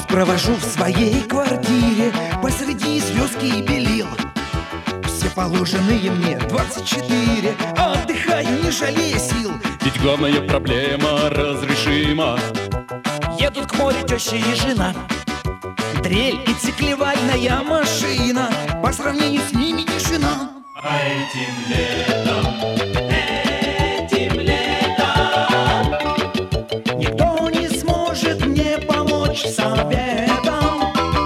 Провожу в своей квартире посреди звезд и белил. Все положенные мне 24, отдыхаю, не жалея сил. Ведь главная проблема разрешима. Едут к морю теща и жена, дрель и циклевальная машина. По сравнению с ними тишина. А этим летом никто не сможет мне помочь советом.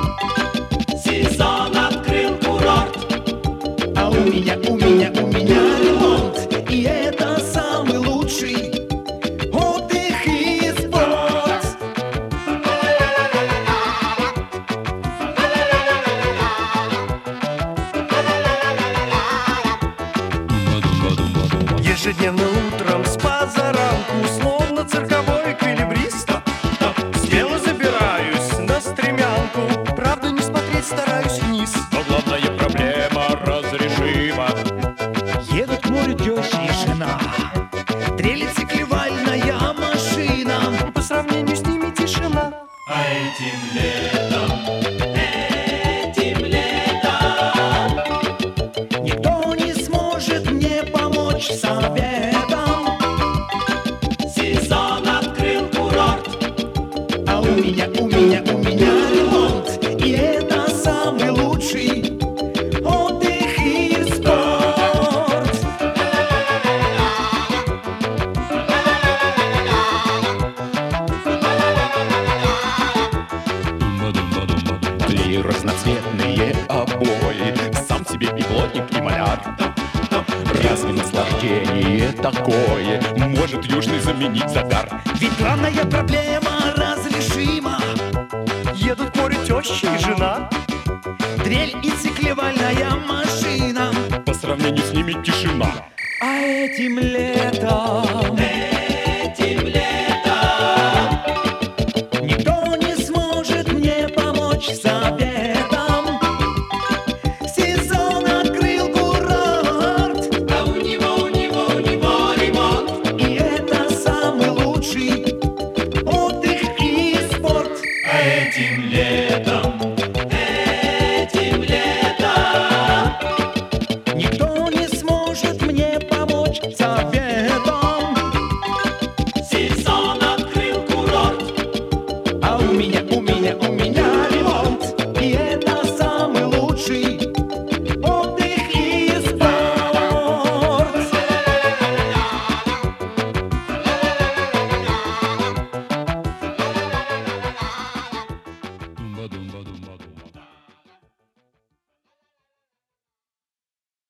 сезон открыл курорт. А у меня ремонт, и это самый лучший отдых и спорт. Ежедневно утром с позаранку, словно цирковой эквилибрист, смело забираюсь на стремянку. Правду не смотреть стараюсь вниз. Но главная проблема разрешима. Едут к морю теща и жена, дрель и циклевальная машина. По сравнению с ними тишина. А этим летом никто не сможет мне помочь советом. сезон открыл курорт. А у меня ремонт, и это самый лучший отдых и спорт. Три разноцветные обои, сам себе и плотник, и маляр. Разве наслаждение такое может южный заменить загар? Ведь главная проблема разрешима. Едут к морю теща и жена, Дрель и циклевальная машина. По сравнению с ними тишина. А этим летом